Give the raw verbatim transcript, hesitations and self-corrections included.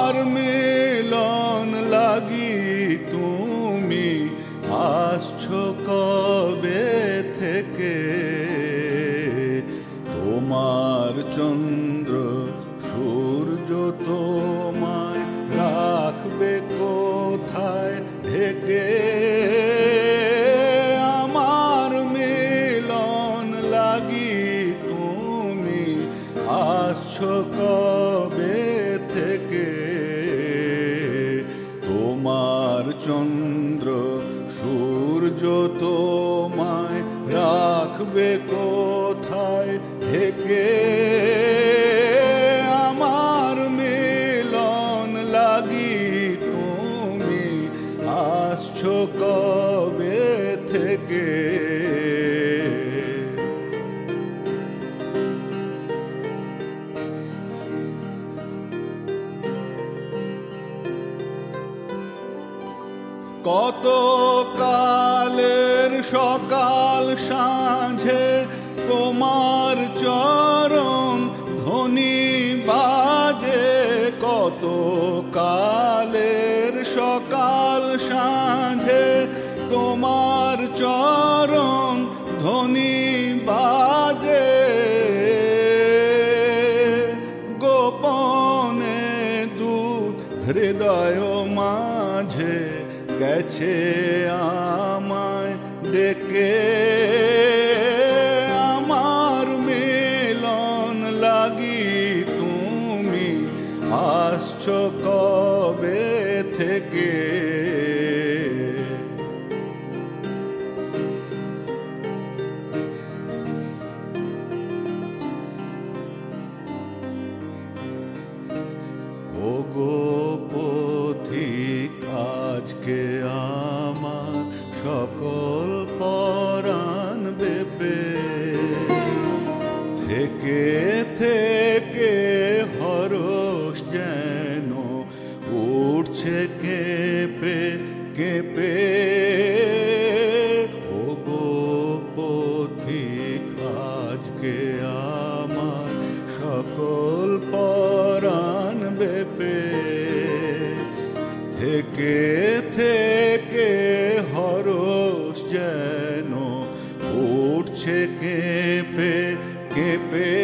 আমার মিলন লাগি তুমি আসছো কবে থেকে? তোমার চন্দ্র সূর্য তোমায় রাখবে কোথায় ঢেকে? আমার মিলন লাগি তুমি আসছো কবে থেকে? তোমার চন্দ্র সূর্য তোমায় রাখবে কোথায় ঢেকে? আমার মিলন লাগি তুমি আসছো কবে থেকে? কত কালের সকাল সাঁঝে তোমার চরণ ধ্বনি বাজে। কত কালের সকাল সাঁঝে তোমার চরণ ধ্বনি বাজে। গোপনে দূত হৃদয় মাঝে গেছে আমায় ডেকে। আমার মিলন লাগি তুমি আসছো কবে থেকে? ওগো পথিক আজকে আমার সকল পরাণ বেপে থেকে থেকে হরস যেন উঠছে কেঁপে কেঁপে। ওগো পথিক আজকে আমার সকল পরাণ বেপে থেকে থেকে হরস যেন উঠছে কেঁপে কেঁপে।